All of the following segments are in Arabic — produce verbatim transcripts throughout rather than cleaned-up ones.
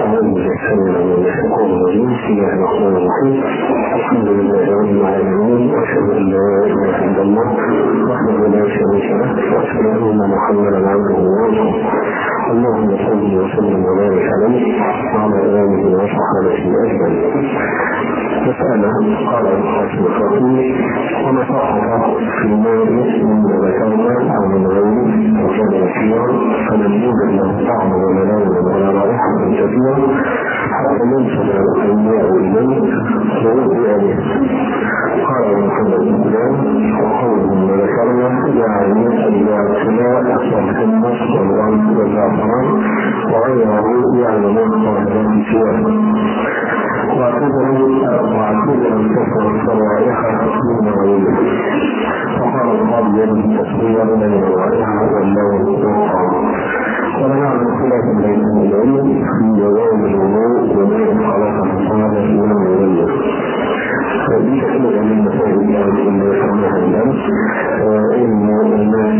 الحمد لله رب العالمين واشهد ان لا اله الا الله وحده لا شريك له واشهد ان محمدا عبده ورسوله. اللهم صل وسلم وبارك عليه وعلى اله وصحبه اجمعين. مسألة قال القاسم الخطيب: وما سقط في الماء من ذكرنا او من غيره وكان يسيرا فلم يوجد له طعم ولا لون ولا رائحة كثيرة حتى ينسب الماء اليه ويؤذي عليه. قال محمد بن سلام: وقوله ما ذكرنا يعني الاعتلاء والحمص والغرب والزعفران وغيره يعني مصدر ذات سواه. واعتبر ان كفر الصوائح من غيره. وقال القاضي التصوير بين الرائحه واللون والطعم. ولا نعلم خلافا بين العلم في جواز الوضوء وبين خلاص الصالح من غيره. فدي كثير من المسائل اللي يسمونها الناس ان الناس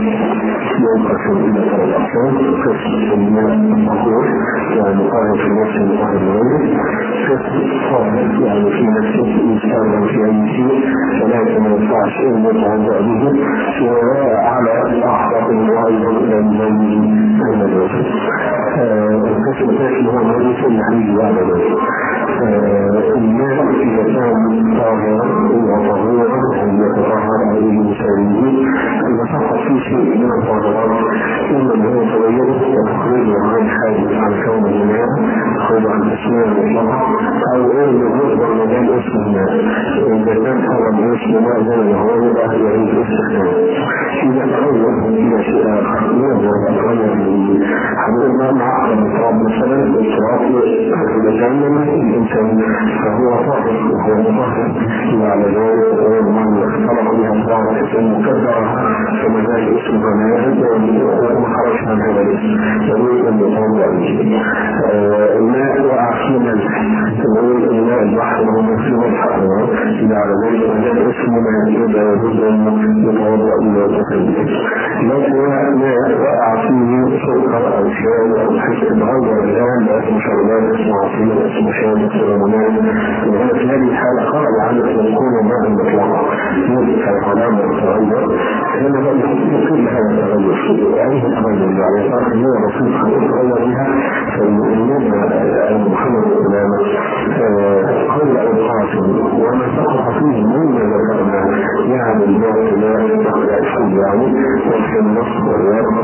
ينقسم الى ثلاث اقسام: قسم الماء المطهور يعني طاهر في نفسه وطاهر غيره، قسم طاهر يعني في نفسه يستخدم في اي شيء ولكن ما ينفعش ان يتوضا به، وعلى احرق وايضا الى المنزل من الوجه. القسم الثاني هو ميت الحديد على ذلك. الماء اذا كان طاهرا وطهورا ان يتطهر عليه مساويه، اذا سقط في شيء من الطاهرات اما ان هو تغيره وتخرجه عن حاجز عن كون الماء، تخرجه عن اسماء المطلقه، او ان يصدر مجال اسم الماء. اذا كان هذا اسم الماء زي ما هو يبقى يعيد استخدامه. اذا تغير الى شيء اخر يقدر يتغير حمل الماء مع التراب مثلا، التراب اذا كان الانسان فهو طاهر وهو مطهر وعلى ذلك من اختلط بها التراب المكدره فما زال اسمها ماء وما خرج من هذا الاسم يقول ان يطلع الماء وقع في ملح، يقول الماء البحر هو في ملح اذا على ذلك ما زال اسمه ماء يبقى يجوز ان يتوضا الى تكلم. لكن ماء وقع فيه سكر او شاي او حس تغير الان باسم شربات اسم عصير اسم شاي اسم ليمونات، وهذا في هذه الحاله خرج عن ان يكون ماء مطلقا يمكن العلامه تتغير. هنا بقى يكون هذا التغير اي تغير يعني صار هو رسول يتغير بها. فالنبي محمد بن سلام قول القاسم وما سقط فيه مما ذكرنا يعني الماء لا يستطيع يعني وفي النص والورد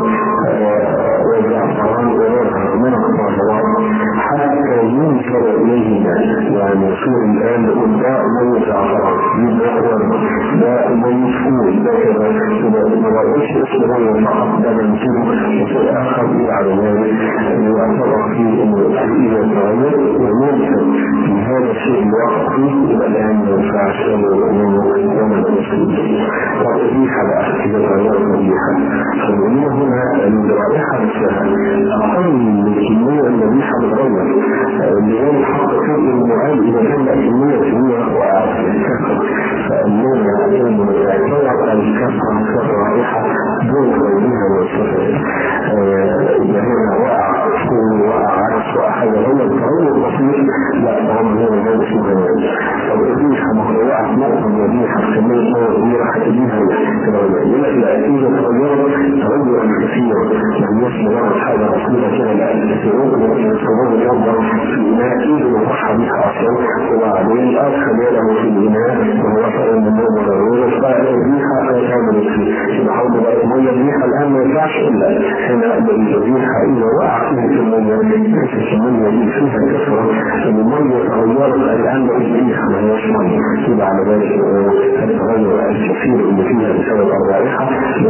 والزعفران وغيرها من الطاهرات حتى ينكر اليهما، يعني يصير الان نقول ده ميت زعفران ده ورد ده ميت فول ده كذا ما بقولش اسم ميه فقط ده منسوب وشيء اخر على ذلك يعتبر فيه انه اذا تغير وممكن في هذا الشيء الواقع فيه يبقى الان ما ينفعش انه ومن المسلمين. والريحه بقى اذا تغيرت الريحه فالريحه هنا الرائحه نفسها اقل من الكميه اللي الريحه بتغير لذلك حط فيه المعاد اذا كان الكميه هي وقعت في الكسر فالنوم يعتمد يعتبر الكسر كسر رائحه دون غيرها والسفر. اذا هنا وقع فول وقع عكس وقع حاجه هو التغير البسيط لا طبعا هو غير اسمه كمان. طب الريحه وقعت نقطه من الريحه كميه نوع كبيره هتجيها يقول لك لا اذا تغيرت تغيرا كثيرا يعني مش مجرد حاجه بسيطه كده لا السرور السرور يفضل في اناء ايده وصحى بيها اصلا وبعدين ادخل يده في الاناء وهو شيء من النوم والغيره فالريحه كامله فيه يبقى حول بقى الميه الريحه الان ما ينفعش الا هنا الريحه اذا وقع فيها كميه ليس الكميه دي فيها كثره الميه تغيرت الان بقت ريحه ما هياش ميه يبقى على ذلك التغير الكثير اللي فيها بسبب الرائحه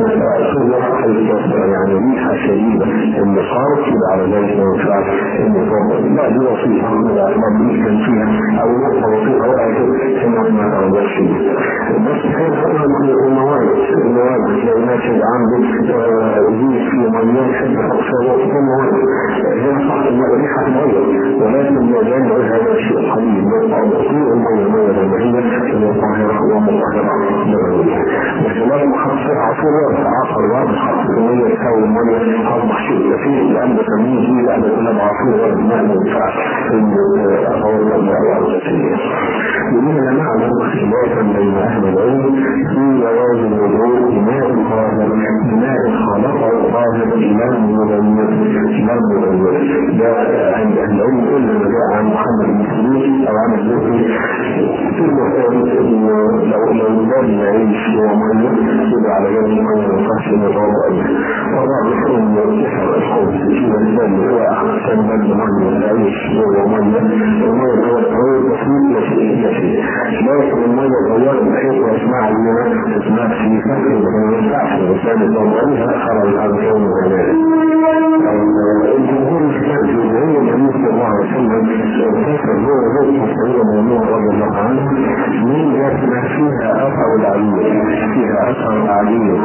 يعني ريحه شديده اللي صارت يبقى على ذلك ما ينفعش ان يفضل. لا دي وصيفه ما بنسكن فيها او نقطه وصيفه وقعت هنا ما تغيرش بس هي الموارد الموارد لو الناس عنده زيت في مليون حبه اقصى الموارد هي صح ان الريحه تتغير ولكن ما زال هذا الشيء قليل يبقى بطيء الميه الميه الجماهيريه اللي طاهره ومطهره بخلاف محصر عصر في الوقت عصر الوقت خاصة كمية تساوي المية أصبح شيء كثير الآن بسميه دي لأن كنا معصور وقت ما ينفع في الأطور والمعيار الغسية. لأننا نعلم خلافا بين أهل العلم في جواز الوضوء بماء طاهر بماء خالقه طاهر لم يغير لم يغير. ده عند أهل العلم إلا ما جاء عن محمد بن سيرين أو عن الزهري في المسائل لو لو زاد يعيش وميت يبقى على جنب المية ما ينفعش نظام أيه. والرابع أن يرتفع الخبز في الإنسان هو أحسن من المية يعيش ومية المية هو الطريق بسيط لا شيء لا شيء. لكن المية غيرت بحيث واسمع لنا اسمع في فكر ما ينفعش الإنسان يضمنها خرج عن كون وغيره. الجمهور الإسلام في الجمهورية النبي صلى الله عليه وسلم كيف هو ذات مستوى ممنوع رضي الله عنه من ذاتنا فيها أثر العليم فيها أثر العليم.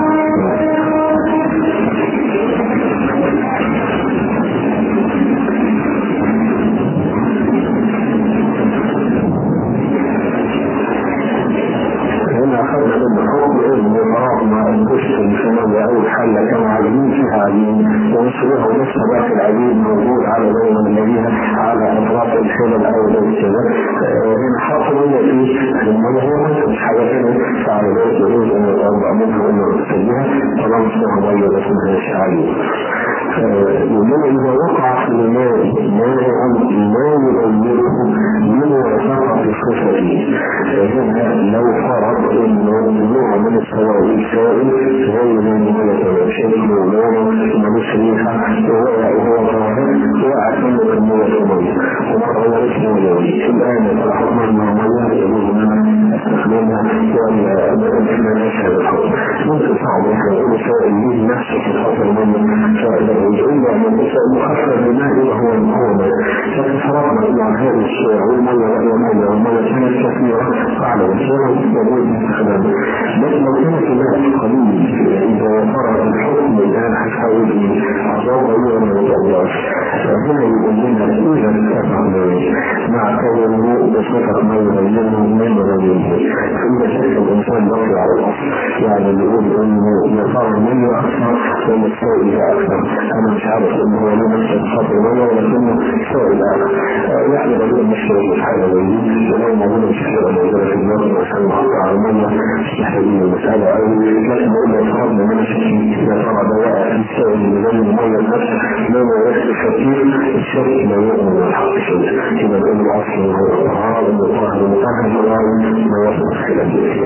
هنا أخذنا بالحكم إذن فرضنا الكشف الشمالي أو الحلة كما علمين فيها عليم ونشرها ونفس ذات العليم موجود على دولة الذين على أطراف الحلل أو ذلك كذا. هنا حاصل فيه المية هو مش حاجة ثانية فعلى ذلك يجوز أن يتوضأ منها وأن يغسلها طالما اسمها مية بس ما هيش عليم. لأنه إذا وقع في الماء مانع لا يغيره من وثاقة الخفة هنا لو فرض انه نوع من السوائل السائل غير من شكل ولونه ملوش ريحه وهو ظاهر واعتمد كمية المية وما غيرت مويه. الان الحكم المعمولة يجوز لنا استخدامها ولا ابدا نشهد الحكم. ممكن صعب مسائل ليه نفسه في خاطر المية سائل إلا أن الإنسان مخفف بماء وهو المقومة لكن فرضنا إلى هذه الشيء والمية والمية والمية كانت كثيرة فعلا الشيء يجوز استخدامه. لكن لو كانت الماء قليل إذا فرض الحكم الآن حيحاول إيه أعضاء غير من الأولاش هنا يقول لنا إذا ارتفع الماء مع كون الماء بصفة ما يغيره من غيره فإذا شك الإنسان بقي على الأصل يعني يقول إنه يصار الماء أكثر ولا السائل أكثر. أنا مش عارف إنه هو ليه نفس الخط المية ولكنه سائل آخر يعني بدون المشكلة في الحالة دي ولو موجودة مشكلة موجودة في النظر عشان نحطها على المية محتاجين المسألة أو لكن إذا فرضنا من الشكل إذا فرع دواء السائل اللي زي المية النفس لا يرسل الشكير الشك لا يؤمن الحق شيء كما نقول الأصل هو الطهارة المطهر المطهر الغالي ما يصل خلافه.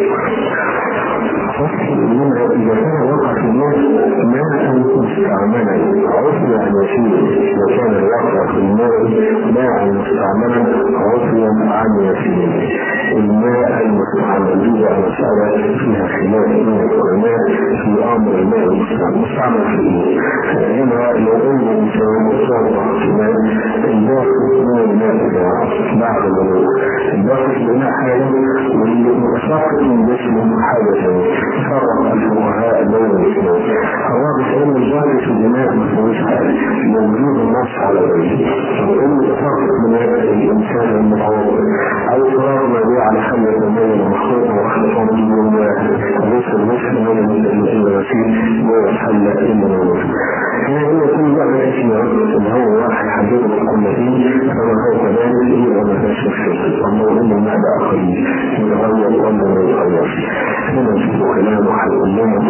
منها إذا كان وقع في الماء ماء مستعملا عفوا عن يسير وكان الوقع في الماء ماء مستعملا عفوا عن يسير. الماء المستعمل دي مسألة فيها خلاف بين العلماء في أمر الماء المستعمل فيه. هنا لو أن الإنسان مستوضع في ماء الداخل من الماء بعد الوضوء الداخل بناء حاجة والمساقط من جسمه حاجة ثانية فرق الفقهاء بين الاثنين. الواضح ان الجاري في الدماء مفهوش حاجه موجود النص على ذلك وان تفرق من الانسان المتوضئ او فرق ما بيه على حمله الماء المخلوط وخلطه من ليس المسلم من الغسيل لا يحل الا من هنا هو كل بعض الاشياء اللي هو واحد حديث كل فيه فما هو كذلك يبقى ما فيش مشكله اما ان الماء ده اخرين يتغير ولا ما يتغيرش. هنا نشوف كلامه هيقول لنا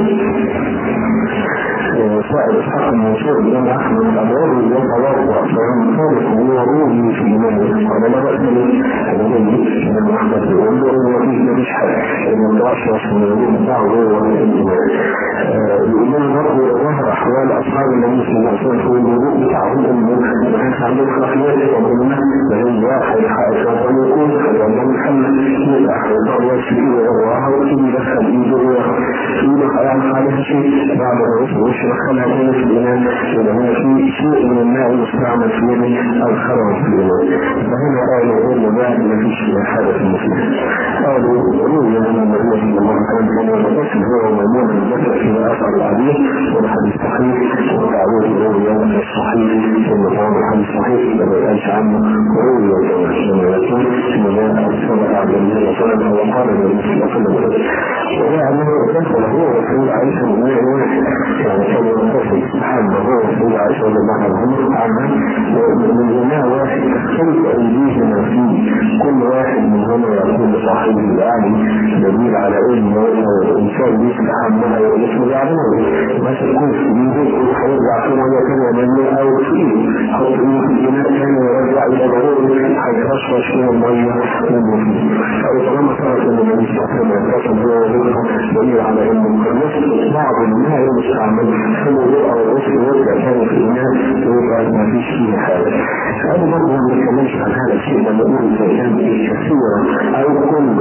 سائل اسحاق المنصور بن احمد الابواب يتوضا فينطلق هو روحي في المنزل وانا لا باس به النبي بن احمد يقول له هو فيه مفيش حاجه ان الرشوه من الوضوء بتاعه هو الانتباه. يقول لنا برضه ظهر احوال اصحاب النبي صلى الله عليه وسلم في الوضوء بتاعهم انه ما كانش عندهم خلافيات وقلنا لهم واحد حائط ويكون فلما محمد يبقى حيطان يشفي ويراها ويكون يدخل ايده ويدخل يعني عليها شيء بعد الرسل وش دخلها تاني في الإنان إذا هنا في شيء من الماء المستعمل في يده أو خرج في الإنان. فهنا قالوا إن ده ما فيش حاجة في المسلم. قالوا روي أن النبي صلى الله عليه وسلم كان يتصل هو ميمون الجسد في أثر الحديث والحديث صحيح والتعويض روي الصحيح إن طعام الحديث صحيح ما يقالش عنه قوي ولكن إنما أكثر عبد الله صلى الله عليه وسلم ويعني دخل هو رسول عائشة من واحد يعني كان ينتصر سبحانه هو رسول عائشة رضي الله عنها من جميع واحد تختلف أيديهما فيه كل واحد منهما يقول لصاحبه الأعلى دليل على أنه الإنسان يصبح عنها ويسمى يعلمه بس يكون في بيته ويرجع فيه وهي كان يمنى أو فيه أو فيه في الجنات كان يرجع إلى ضروري حيرشرش فيه المية منه فيه أو طالما كانت النبي صلى الله عليه وسلم دليل على أن الناس بعض الماء المستعمل في الوضوء أو الغسل يرجع ثاني في الإناء ويبقى ما فيش فيه حاجة. هذا برضه ما بنتكلمش عن هذا الشيء لما نقول إذا كان كثيرا أو كل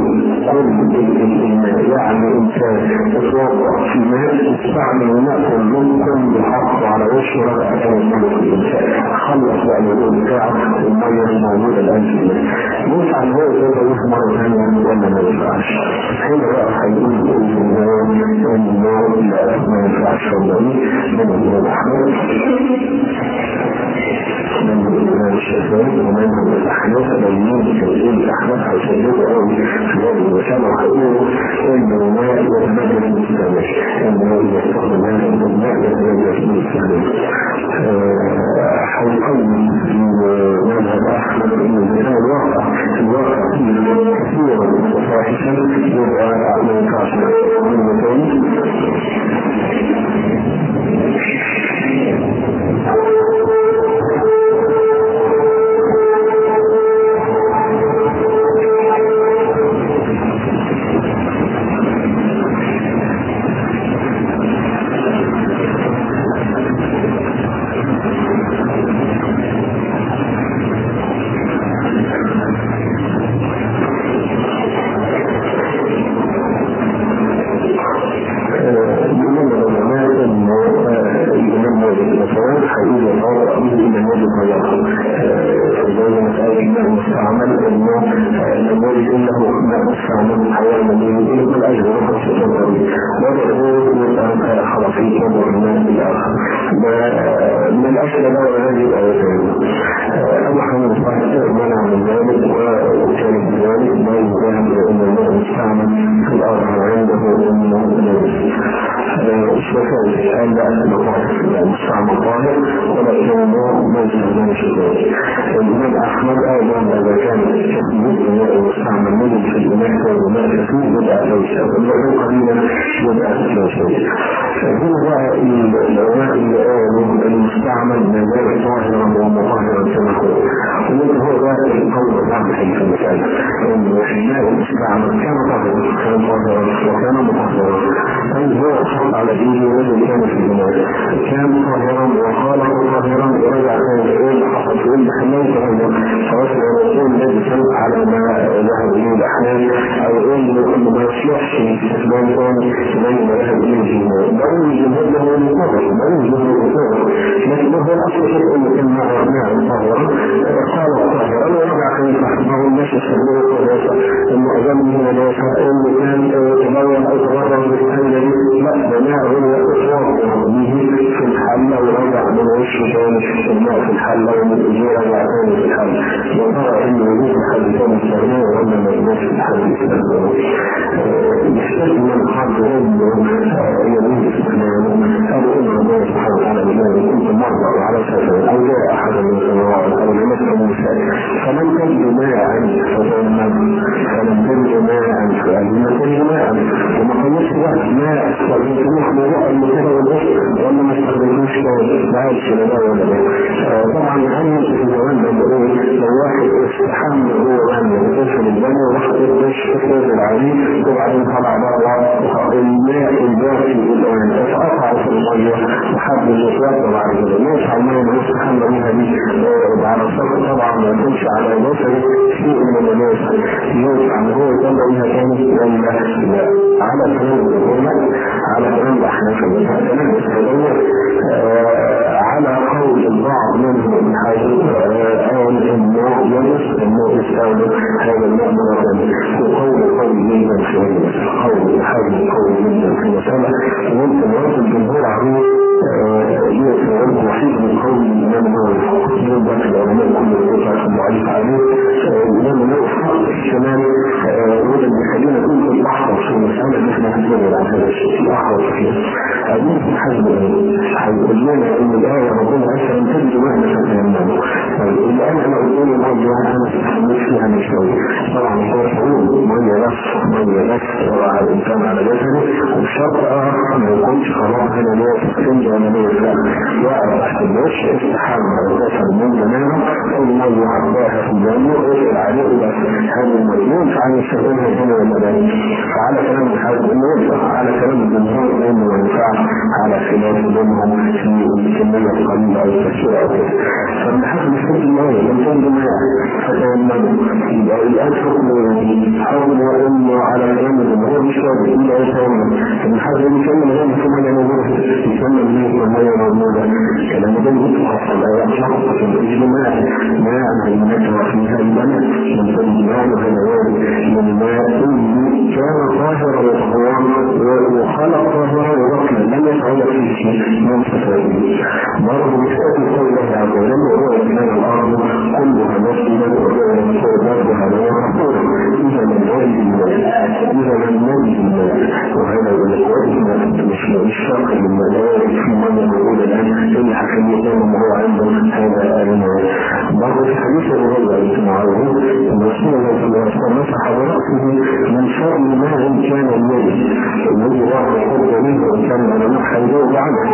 كل يعني إنسان يتوقع في ماء يستعمل الماء كلهم بحق على وشه رجع ثاني في الإنسان خلص بقى الوضوء بتاعه والمية الموجودة الآن في الماء ينفع هو يقدر يفهم مرة ثانية ولا ما ينفعش. هنا بقى هيقول النوع اللي ما ينفعش والله من الإمام أحمد من الإمام الشافعي ومن الأحناف بينين بتوزيع الأحناف هيشددوا قوي في هذه المسألة وهيقولوا إن الماء يتمدد المستمر إنه يستخدم هذا الماء يتمدد المستمر هيقوم في مذهب أحمد إن الإنسان الواقع الواقع فيه كثيرا وفاحشا يبقى ما ينفعش من ثاني الإمام أحمد أيضا إذا كان يستعمل مدد في الإناء والماء كثير يبقى ليس والماء قليلا يبقى ليس. هنا بقى العلماء اللي قالوا المستعمل ما زال ظاهرا ومظاهرا كما هو ومن هو بقى القول الراجح في المسألة أن الماء المستعمل كان ظاهرا كان ظاهرا وكان مظاهرا أي هو حط على دينه رجل كان في الإناء كان ظاهرا وقال ظاهرا ورجع كان يقول حصل يقول بحماية الرجل فوصل يقول الذي سلق على ما ذهب إليه الأحلام أو يقول أنه ما يصلحش استخدام ثاني زي ما ذهب إليه الجمهور بقول الجمهور له المطر بقول الجمهور المطر لكن هو الأصل شيء أنه كان معه ماء طاهرا قال طاهرا ورجع كان يفحمه الناس يستخدمه قداسة أنه أظن من ناسا أنه كان يتبول أو تبرر بالحالة دي لا ده ماء هو إطلاق به في الحلة ورجع من وشه ثاني الماء في الحلة ومن الإجيرة رجع ثاني في الحلة وترى أنه يجب حد ثاني السريع وأنه ما يجبش في الحد يستخدمه يحتاج من حد أنه يمين استخدامه أو أنه الله سبحانه وتعالى بذلك كنت مرضى على سفر أو جاء أحد من السماوات أو لمسه موسى فلم تجد ماء فتنم فلم تجد ماء فألم تجد ماء وما قلت وقت ماء وإنتموح موضوع المكان والأسر وأنه ما استخدموش بعد سنة ولا لا طبعا هل في الزمان بقول لو واحد استحم هو يعني يدخل الجنة وراح يدش تفوز العليم وبعدين طلع بره الماء الباقي الآن اتقطع في المية وحب يتوضا بعد كده ماشي على المية اللي استحم بيها دي على الصبر طبعا ما يكونش على بصري شيء من الناس ينفع ان هو يطلع بيها تاني ولا لا على كلام العلماء على كلام الأحناف كلام السعودية على قول البعض منهم من حيث قال انه يجوز انه يستخدم هذا الماء مرة ثانية وقول قوي جدا شوية قول حاجة قوي جدا في مسألة وممكن وقت الجمهور عليه يوصل وحيد من قول الإمام النووي يوضع في الأرض الشيء أحرص فيه. أدين في حجم هيقول لنا إن الآية ربنا أسأل تجد مهما تتيمموا. الآن أنا قلت له برضه أنا مش فيها مش شوي. طبعا هو شعور مية بس مية بس وضع الإنسان على جسده وبشرط آخر ما يكونش خلاص هنا ليه تكتنج ولا ليه لا يعرف تحت الوش استحام على جسد من زمانه ثم يعباها في الجنة ويسأل عليه بس هذا المجنون فعن يستخدمها هنا ولا لا. فعلى كلام الحاج إنه ينفع على كلام الجمهور إنه ينفع على خلاف بينهم في الكمية القليلة أو الكثيرة أو كده. فمن حسب الحج المية لم تنجم فتيمموا يبقى الآن حكم حول وإنه على كلام الجمهور مش واجب إلا يتيمم. فمن حسب يكمل هنا ثم ينظر يكمل به المية موجودة. كلام ده يتخص الآيات شخصة في الإجماع ما أنهيناك وفيها البنات من فالإجماع وهذا من ما كان ظاهرا وطهورا وخلق ظاهرا وبطنا لم يتغير فيه شيء من صفاته. برضه بسبب قول الله عز وجل وهو كان الأرض كلها مسجدا وبرضها لا مغفورا إذا من وجه الله إذا من وجه الله. وهذا يقول لك وجه مش الشرق للمدارس في من يقول الآن اللي حكم يقوم وهو عنده هذا آلنا. برضه في حديث الرجل الاجتماعي الرسول صلى الله عليه وسلم مسح برأسه من شر ما كان اليد الذي راح يقول منه وكان على نحو يجوز عنه.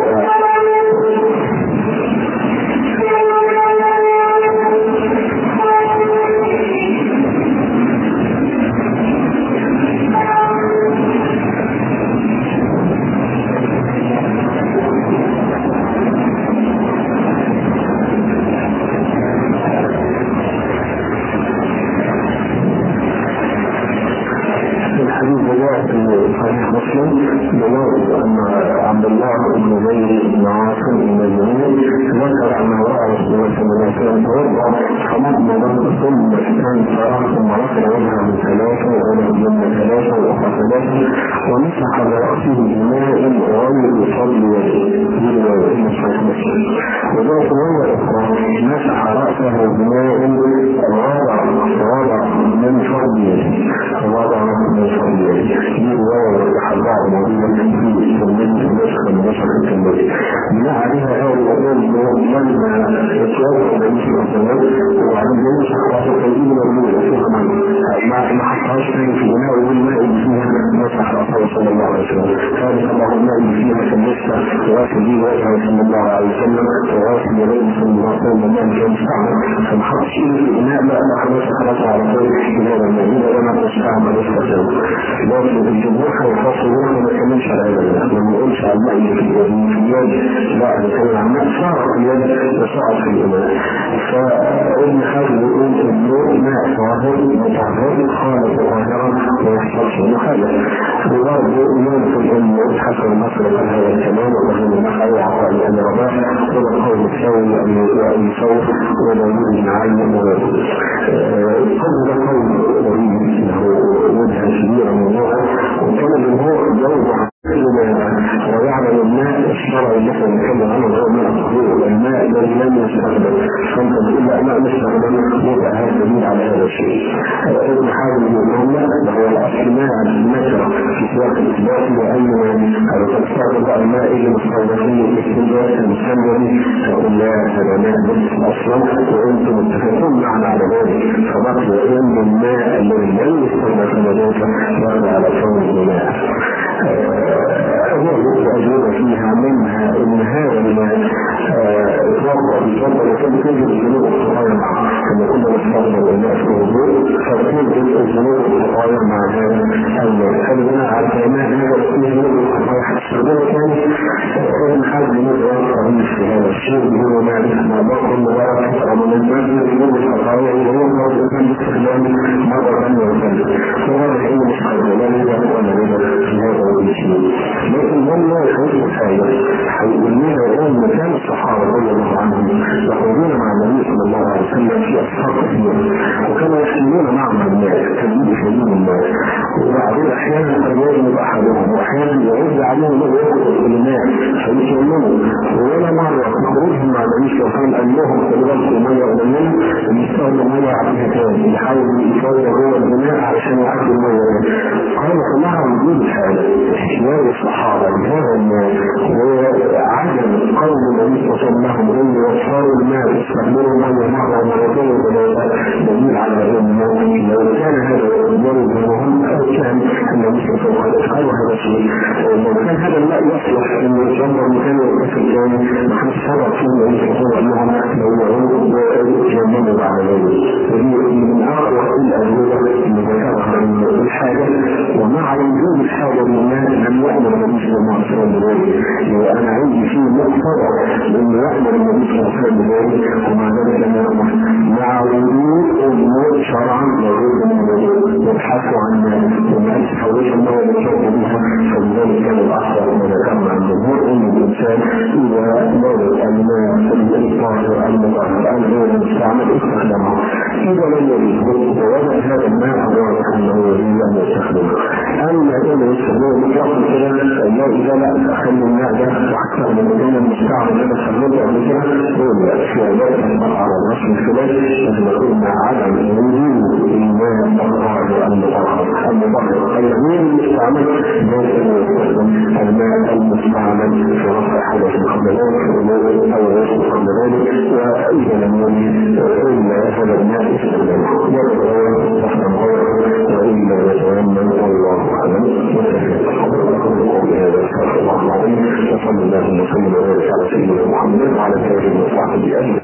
عبد الله بن زيد بن عاصم المزني ذكر انه راى رسول الله صلى الله عليه وسلم توضا فمضمض ثم استنثر ثم رفع وجهه من ثلاثه ووجهه من ثلاثه واخر ثلاثه ومسح براسه بماء غير يصلي وجهه بروايه مسلم. وذات روايه اخرى مسح راسه بماء وضع وضع من فضله وضع من فضله. دي روايه وتحرعها موجوده في سنه المسخ المسخ الكمالي. بناء عليها هذا الأمر لما يتوقع النبي صلى الله عليه وسلم وعند يمسح راسه التوحيد موجوده فيها ما ما حطهاش ثاني في بناء والماء اللي فيها مسح راسه صلى الله عليه وسلم. هذا الله الماء اللي فيها في المسح وغاسل به وجهه صلى الله عليه وسلم وغاسل يديه صلى الله عليه وسلم ما كان يستعمل فما حطش في بناء لا ما مسح راسه على طول في هذا الماء اذا ما تستعمل يستخدم. لكن الجمهور هيفصلوا ما كانش على هذا ما نقولش على الماء في اليد لا نتكلم عن الماء صار في اليد وصار في الإماء. فابن حزم يقول انه ماء طاهر مطهر خالص ظاهرا ما يحصلش منه حاجه. وبرضه يمكن انه حسب المصرف هذا الكلام وفهم النحو وعطاء بن رباح ولا قول الثاني ان يصوف ولا يريد معين وغيره. القول ده قول غريب له وجهه كبيره من نوعه وكان الجمهور جوزه ويعمل الماء الشرعي اللي احنا بنتكلم عنه هو ماء الطهور الماء الذي لم يستخدم فانت بتقول لا ماء مستخدم يبقى هذا دليل على هذا الشيء. ابن حازم يقول لا ده هو الاصل ماء النكره في سياق الاثبات واي ماء تستخدم بقى الماء اللي مستخدمين الاستنباط المستمر فقل لا هذا ماء بس اصلا وانتم متفقون معنا على ذلك فبقي ان الماء الذي لم يستخدم في المدرسه يرجع على كون الماء. أجوبة فيها منها إن هذا الماء يتوضأ بيتوضأ وكان تجد الجنوب الخطايا معه كما كنا نستخدم الماء في الوضوء فتجد الجنوب الخطايا مع هذا الماء. هل بناء على الماء هذا فيه جنوب الخطايا حتى كان ابن حزم يقول طريق في هذا الشيء هو ما بقى المبارك ومن الماء جنوب الخطايا وهو موجود في استخدام مرة ثانية وثانية وهذا هو مش حاجة لا يجب ولا يجب في هذا الشيء. لكن هم لا يحوزوا حاجة هيقول لنا الآن مكان الصحابة رضي الله عنهم يخرجون مع النبي صلى الله عليه وسلم في أصحاب كثير وكانوا يحملون معهم الماء تجيب شديد الماء وبعدين احيانا قد يجب احدهم واحيانا يعد عليهم انه ياخذ الماء فيكلموا ولا مره في خروجهم مع النبي صلى الله عليه وسلم قال لهم خلي بالكم ميه قليله يستخدم ميه عليها تاني يحاول يصور جوه البناء علشان يعدي الميه. قالوا مع وجود الحاله احتياج الصحابه لهذا الماء وعدم قول النبي صلى الله عليه وسلم لهم ان يوفروا الماء يستخدموا الميه مره مرتين وثلاثه دليل على ان لو كان هذا يرد منهم او كان النبي صلى الله عليه وسلم قالوا هذا الشيء لو كان هذا الماء يصلح انه يتوضا مكان يغتسل ثاني نحن شرع فيه النبي صلى الله عليه وسلم انهم لو يعودوا يتيمموا بعد ذلك. وهي من اقوى الادويه اللي ذكرها الحاجه ومع وجود الحاجه للماء لم يامر النبي صلى الله عليه وسلم بذلك. وانا عندي فيه مقتضى انه يامر النبي صلى الله عليه وسلم بذلك ومع ذلك لم يامر مع وجود امور شرعا موجوده من يبحثوا عن وما تحولش الميه بالشرط بها فلذلك كان الاحسن ما ذكرنا عن الجمهور ان الانسان اذا مرض الماء الطاهر المطهر الغير المستعمل استخدمه اذا لم يجد ووضع هذا الماء واضح انه يجب ان يستخدمه. اما كان يستخدمه مطلقا كده لا اذا لا اخلي الماء ده واكثر من المكان المستعمل انا استخدمته قبل كده يقول في عباده المطهر والرسم الخلاف لازم يكون مع عدم وجود الماء الطاهر المطهر المطهر الغير المستعمل لازم يستخدم الماء المستعمل في رفع حدث قبل ذلك او الرسم قبل ذلك واذا لم يجد الا هذا الماء استخدامه يرجع يستخدم غيره والا يتيمم والله اعلم. وصلى الله وسلم وبارك على سيدنا محمد وعلى اله وصحبه اجمعين.